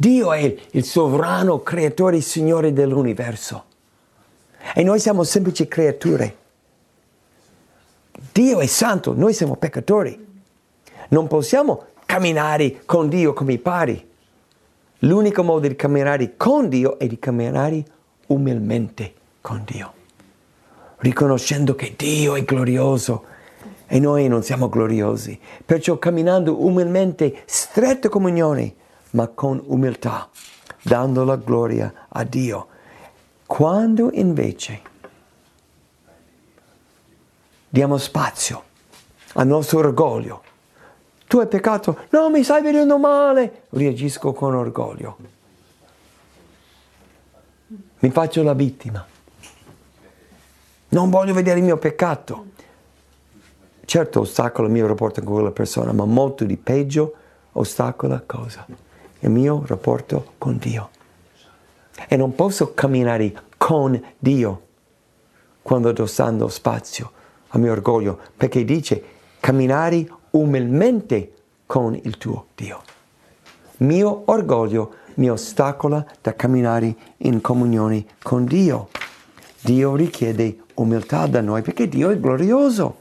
Dio è il sovrano creatore e Signore dell'universo. E noi siamo semplici creature. Dio è santo, noi siamo peccatori. Non possiamo camminare con Dio come i pari. L'unico modo di camminare con Dio è di camminare umilmente con Dio, riconoscendo che Dio è glorioso e noi non siamo gloriosi. Perciò camminando umilmente, stretta comunione, ma con umiltà, dando la gloria a Dio. Quando invece diamo spazio al nostro orgoglio, tu hai peccato, no, mi stai vedendo male, reagisco con orgoglio. Mi faccio la vittima. Non voglio vedere il mio peccato. Certo ostacola il mio rapporto con quella persona, ma molto di peggio ostacola cosa? Il mio rapporto con Dio. E non posso camminare con Dio quando sto dando spazio al mio orgoglio, perché dice camminare umilmente con il tuo Dio. Mio orgoglio mi ostacola da camminare in comunione con Dio. Dio richiede umiltà da noi perché Dio è glorioso.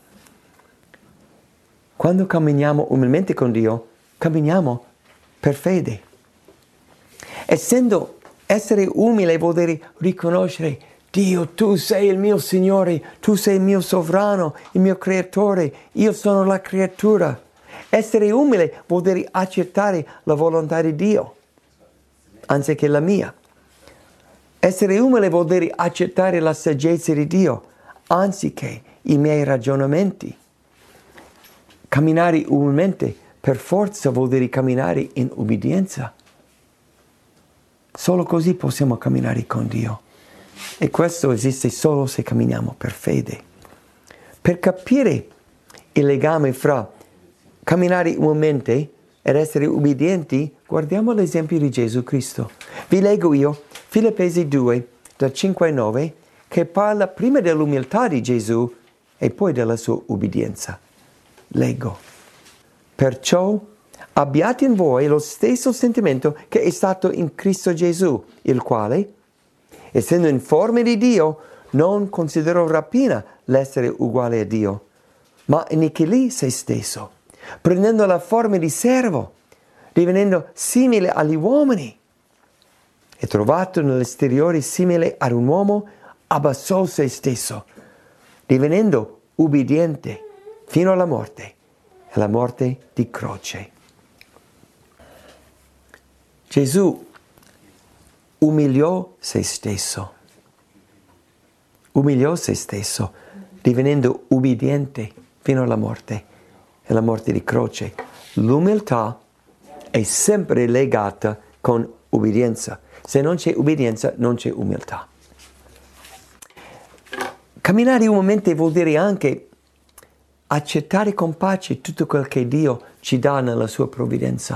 Quando camminiamo umilmente con Dio, camminiamo per fede. Essere umile vuol dire riconoscere Dio, tu sei il mio Signore, tu sei il mio sovrano, il mio creatore, io sono la creatura. Essere umile vuol dire accettare la volontà di Dio, anziché la mia. Essere umile vuol dire accettare la saggezza di Dio, anziché i miei ragionamenti. Camminare umilmente per forza vuol dire camminare in ubbidienza. Solo così possiamo camminare con Dio. E questo esiste solo se camminiamo per fede. Per capire il legame fra camminare umilmente ed essere ubbidienti, guardiamo l'esempio di Gesù Cristo. Vi leggo io Filippesi 2, dal 5 al 9, che parla prima dell'umiltà di Gesù e poi della sua ubbidienza. Leggo. Perciò abbiate in voi lo stesso sentimento che è stato in Cristo Gesù, il quale, essendo in forma di Dio, non considerò rapina l'essere uguale a Dio, ma inichilì se stesso, prendendo la forma di servo, divenendo simile agli uomini. E trovato nell'esteriore simile ad un uomo, abbassò se stesso, divenendo ubbidiente fino alla morte, e la morte di croce. Gesù umiliò se stesso, divenendo ubbidiente fino alla morte, e la morte di croce. L'umiltà è sempre legata con ubbidienza. Se non c'è ubbidienza, non c'è umiltà. Camminare umilmente vuol dire anche accettare con pace tutto quel che Dio ci dà nella sua provvidenza.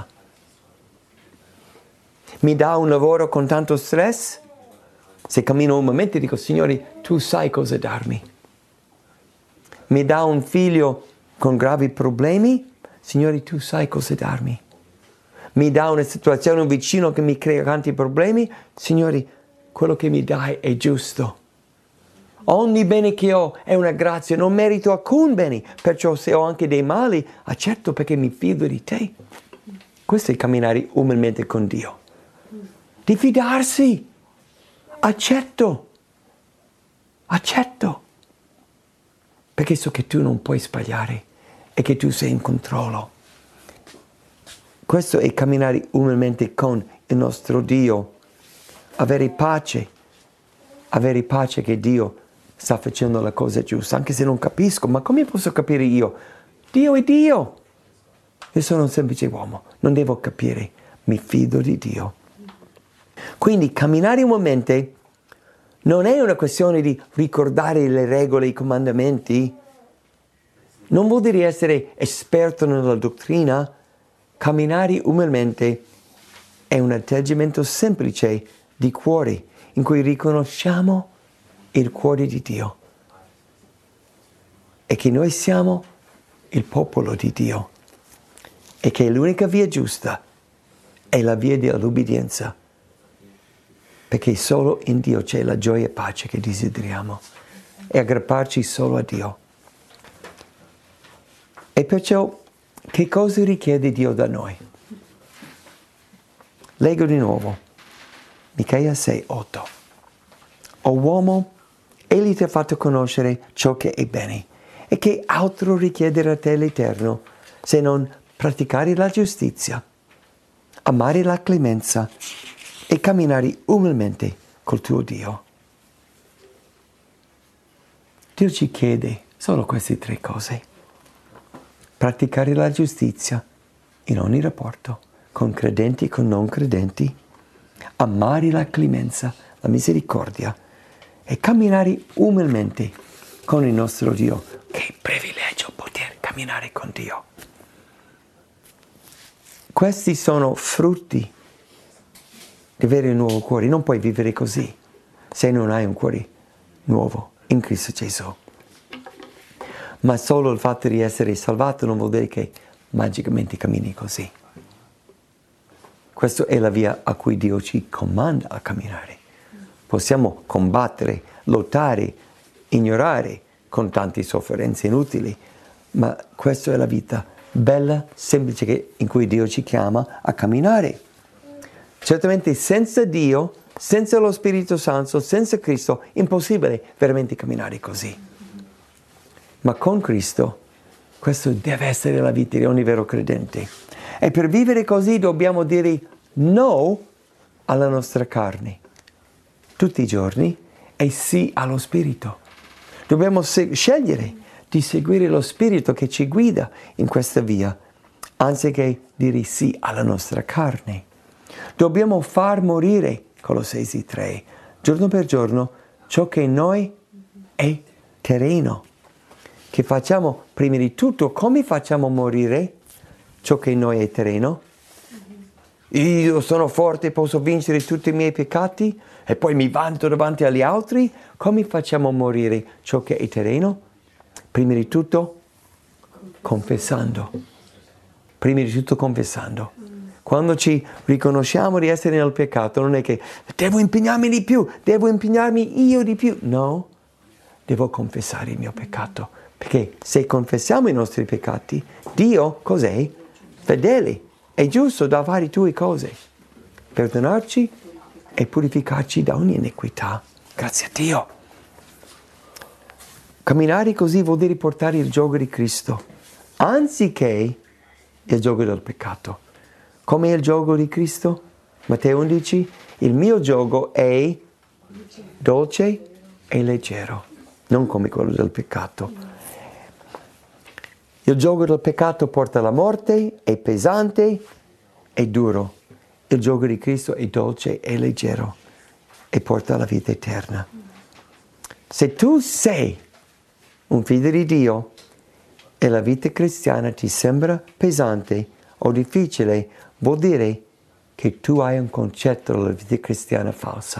Mi dà un lavoro con tanto stress? Se cammino umilmente dico, Signore, tu sai cosa darmi. Mi dà un figlio con gravi problemi? Signore, tu sai cosa darmi. Mi dà una situazione, un vicino che mi crea tanti problemi? Signore, quello che mi dai è giusto. Ogni bene che ho è una grazia, non merito alcun bene, perciò se ho anche dei mali, accetto perché mi fido di te. Questo è camminare umilmente con Dio. Di fidarsi. Accetto. Perché so che tu non puoi sbagliare e che tu sei in controllo. Questo è camminare umilmente con il nostro Dio. Avere pace che Dio sta facendo la cosa giusta, anche se non capisco. Ma come posso capire io? Dio è Dio. Io sono un semplice uomo, non devo capire, mi fido di Dio. Quindi camminare umilmente non è una questione di ricordare le regole, i comandamenti. Non vuol dire essere esperto nella dottrina. Camminare umilmente è un atteggiamento semplice di cuore, in cui riconosciamo il cuore di Dio e che noi siamo il popolo di Dio e che l'unica via giusta è è la via dell'obbedienza, perché solo in Dio c'è la gioia e pace che desideriamo, e aggrapparci solo a Dio. E perciò, che cosa richiede Dio da noi? Leggo di nuovo, Michea 6:8. O uomo, egli ti ha fatto conoscere ciò che è bene, e che altro richiede da te l'Eterno, se non praticare la giustizia, amare la clemenza e camminare umilmente col tuo Dio. Dio ci chiede solo queste 3 cose. Praticare la giustizia in ogni rapporto, con credenti e con non credenti, amare la clemenza, la misericordia, e camminare umilmente con il nostro Dio. Che privilegio poter camminare con Dio. Questi sono frutti di avere un nuovo cuore. Non puoi vivere così se non hai un cuore nuovo in Cristo Gesù. Ma solo il fatto di essere salvato non vuol dire che magicamente cammini così. Questa è la via a cui Dio ci comanda a camminare. Possiamo combattere, lottare, ignorare con tante sofferenze inutili, ma questa è la vita bella, semplice, in cui Dio ci chiama a camminare. Certamente senza Dio, senza lo Spirito Santo, senza Cristo, è impossibile veramente camminare così. Ma con Cristo, questo deve essere la vita di ogni vero credente. E per vivere così dobbiamo dire no alla nostra carne tutti i giorni e sì allo Spirito. Dobbiamo scegliere di seguire lo Spirito che ci guida in questa via, anziché dire sì alla nostra carne. Dobbiamo far morire, Colossesi 3, giorno per giorno, ciò che in noi è terreno. Che facciamo prima di tutto, come facciamo morire ciò che in noi è terreno? Io sono forte, posso vincere tutti i miei peccati e poi mi vanto davanti agli altri. Come facciamo morire ciò che è terreno? Prima di tutto confessando. Prima di tutto confessando. Quando ci riconosciamo di essere nel peccato, non è che devo impegnarmi di più, devo impegnarmi io di più. No, devo confessare il mio peccato. Perché se confessiamo i nostri peccati, Dio cos'è? Fedele. È giusto da fare 2 cose, perdonarci e purificarci da ogni iniquità. Grazie a Dio. Camminare così vuol dire portare il giogo di Cristo, anziché il giogo del peccato. Come è il giogo di Cristo? Matteo 11, il mio giogo è dolce e leggero, non come quello del peccato. Il giogo del peccato porta alla morte, è pesante, è duro. Il giogo di Cristo è dolce e leggero e porta alla vita eterna. Se tu sei un figlio di Dio e la vita cristiana ti sembra pesante o difficile, vuol dire che tu hai un concetto della vita cristiana falsa.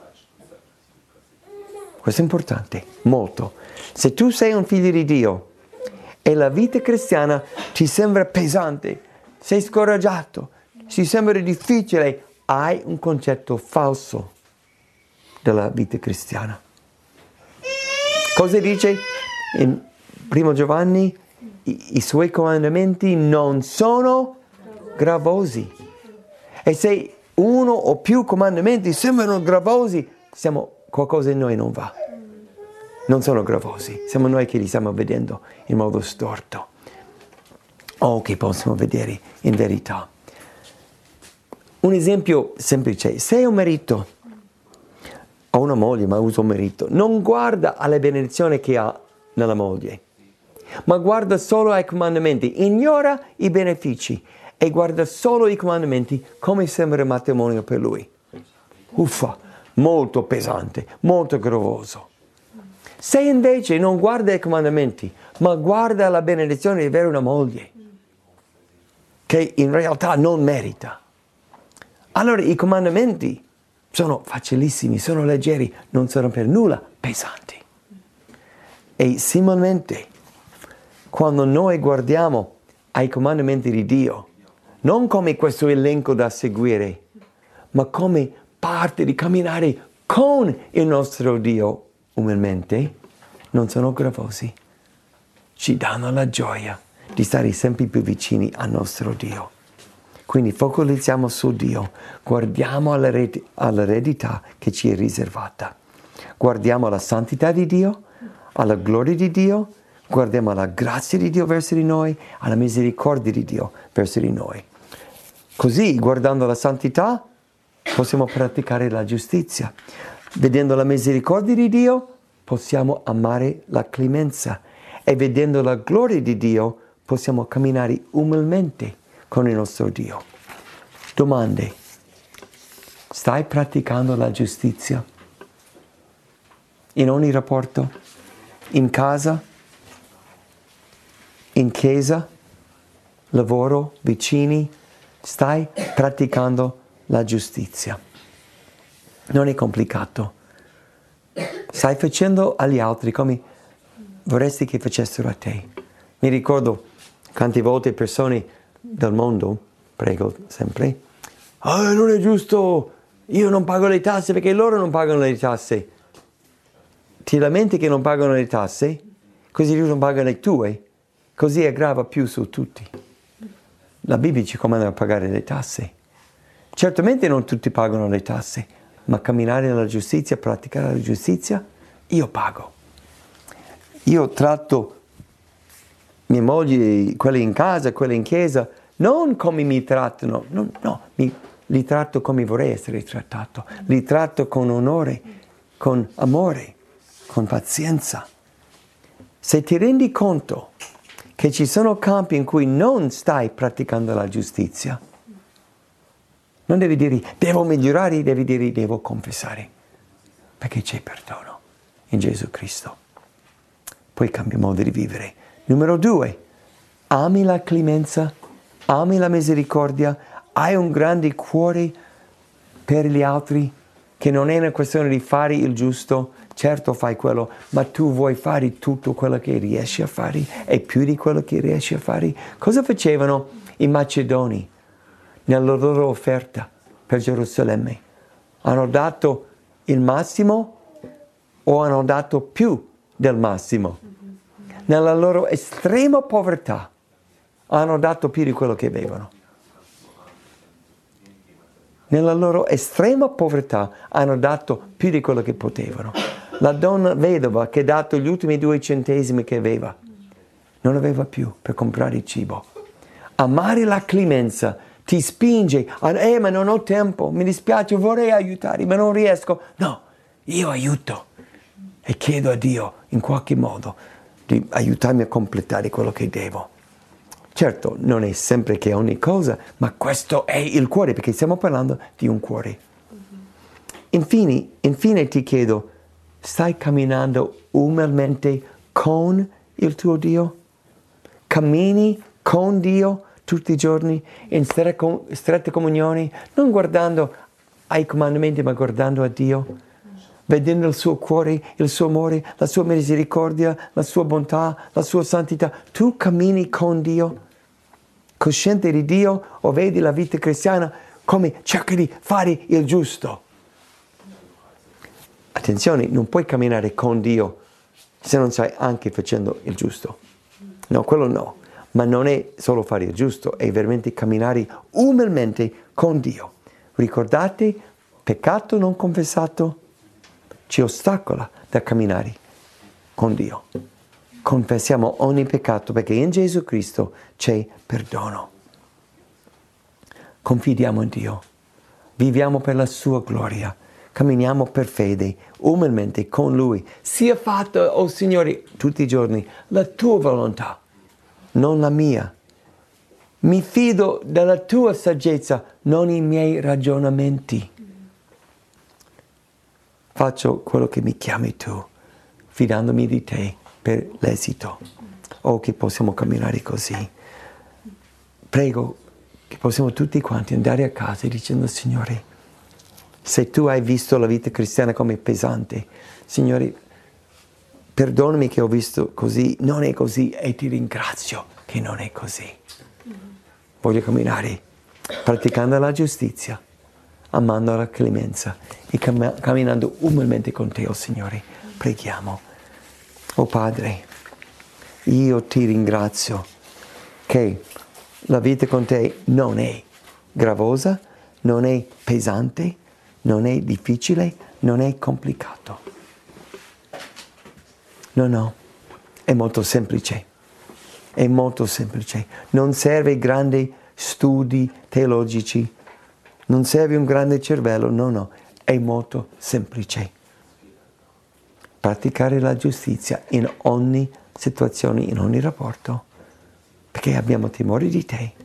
Questo è importante, molto. Se tu sei un figlio di Dio e la vita cristiana ti sembra pesante, sei scoraggiato, ti sembra difficile, hai un concetto falso della vita cristiana. Cosa dice in 1 Giovanni? I suoi comandamenti non sono gravosi. E se uno o più comandamenti sembrano gravosi, qualcosa in noi non va. Non sono gravosi, siamo noi che li stiamo vedendo in modo storto o che possiamo vedere in verità. Un esempio semplice: se un marito o una moglie, ma uso marito, non guarda alle benedizioni che ha nella moglie, ma guarda solo ai comandamenti, ignora i benefici e guarda solo i comandamenti, come sembra il matrimonio per lui? Uffa, molto pesante, molto gravoso. Se invece non guarda i comandamenti, ma guarda la benedizione di avere una moglie, che in realtà non merita, allora i comandamenti sono facilissimi, sono leggeri, non sono per nulla pesanti. E similmente, quando noi guardiamo ai comandamenti di Dio, non come questo elenco da seguire, ma come parte di camminare con il nostro Dio umilmente, non sono gravosi. Ci danno la gioia di stare sempre più vicini al nostro Dio. Quindi focalizziamo su Dio, guardiamo all'eredità che ci è riservata, guardiamo alla santità di Dio, alla gloria di Dio, guardiamo alla grazia di Dio verso di noi, alla misericordia di Dio verso di noi. Così, guardando la santità, possiamo praticare la giustizia. Vedendo la misericordia di Dio, possiamo amare la clemenza. E vedendo la gloria di Dio, possiamo camminare umilmente con il nostro Dio. Domande. Stai praticando la giustizia? In ogni rapporto? In casa? In chiesa? Lavoro? Vicini? Stai praticando la giustizia? Non è complicato. Stai facendo agli altri come vorresti che facessero a te. Mi ricordo quante volte persone del mondo, prego sempre, non è giusto, io non pago le tasse perché loro non pagano le tasse. Ti lamenti che non pagano le tasse, così tu non pagano le tue, così aggrava più su tutti. La Bibbia ci comanda a pagare le tasse. Certamente non tutti pagano le tasse, ma camminare nella giustizia, praticare la giustizia, io pago. Io tratto mia moglie, quelle in casa, quelle in chiesa, non come mi trattano, li tratto come vorrei essere trattato, li tratto con onore, con amore, con pazienza. Se ti rendi conto che ci sono campi in cui non stai praticando la giustizia, non devi dire devo migliorare, devi dire devo confessare, perché c'è perdono in Gesù Cristo. Poi cambia modo di vivere. Numero 2, ami la clemenza, ami la misericordia, hai un grande cuore per gli altri, che non è una questione di fare il giusto, certo fai quello, ma tu vuoi fare tutto quello che riesci a fare e più di quello che riesci a fare. Cosa facevano i macedoni nella loro offerta per Gerusalemme? Hanno dato il massimo o hanno dato più del massimo? Nella loro estrema povertà hanno dato più di quello che avevano. Nella loro estrema povertà hanno dato più di quello che potevano. La donna vedova che ha dato gli ultimi 2 centesimi che aveva, non aveva più per comprare il cibo. Amare la clemenza ti spinge ma non ho tempo, mi dispiace, vorrei aiutare, ma non riesco. No, io aiuto e chiedo a Dio in qualche modo di aiutarmi a completare quello che devo. Certo, non è sempre che ogni cosa, ma questo è il cuore, perché stiamo parlando di un cuore. Infine ti chiedo, stai camminando umilmente con il tuo Dio? Cammini con Dio tutti i giorni in stretta comunione, non guardando ai comandamenti, ma guardando a Dio? Vedendo il suo cuore, il suo amore, la sua misericordia, la sua bontà, la sua santità. Tu cammini con Dio, cosciente di Dio, o vedi la vita cristiana come cerca di fare il giusto. Attenzione, non puoi camminare con Dio se non stai anche facendo il giusto. No, quello no. Ma non è solo fare il giusto, è veramente camminare umilmente con Dio. Ricordate, peccato non confessato ci ostacola da camminare con Dio. Confessiamo ogni peccato perché in Gesù Cristo c'è perdono. Confidiamo in Dio, viviamo per la sua gloria, camminiamo per fede, umilmente con Lui. Sia fatta, oh Signore, tutti i giorni la tua volontà, non la mia. Mi fido della tua saggezza, non i miei ragionamenti. Faccio quello che mi chiami tu, fidandomi di te per l'esito. Oh, che possiamo camminare così. Prego che possiamo tutti quanti andare a casa dicendo, Signore, se tu hai visto la vita cristiana come pesante, Signore, perdonami che ho visto così, non è così e ti ringrazio che non è così. Voglio camminare praticando la giustizia, amando la clemenza e camminando umilmente con te, oh Signore. Preghiamo. Oh Padre, io ti ringrazio che la vita con te non è gravosa, non è pesante, non è difficile, non è complicato. No, è molto semplice. È molto semplice. Non serve grandi studi teologici, non serve un grande cervello, no, è molto semplice. Praticare la giustizia in ogni situazione, in ogni rapporto, perché abbiamo timore di te.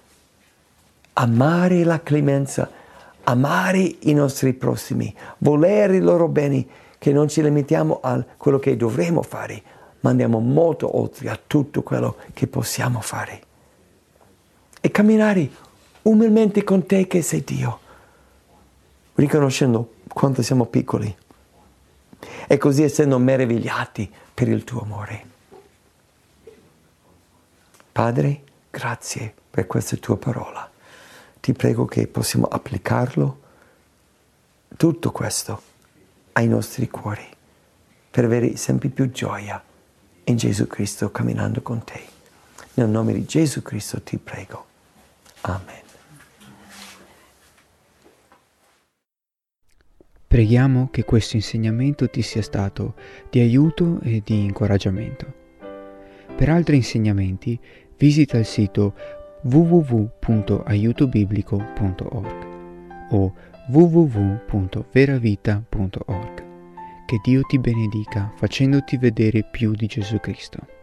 Amare la clemenza, amare i nostri prossimi, volere il loro bene, che non ci limitiamo a quello che dovremo fare, ma andiamo molto oltre a tutto quello che possiamo fare. E camminare umilmente con te che sei Dio, riconoscendo quanto siamo piccoli e così essendo meravigliati per il tuo amore. Padre, grazie per questa tua parola. Ti prego che possiamo applicarlo, tutto questo, ai nostri cuori, per avere sempre più gioia in Gesù Cristo camminando con te. Nel nome di Gesù Cristo ti prego. Amen. Preghiamo che questo insegnamento ti sia stato di aiuto e di incoraggiamento. Per altri insegnamenti visita il sito www.aiutobiblico.org o www.veravita.org. Che Dio ti benedica facendoti vedere più di Gesù Cristo.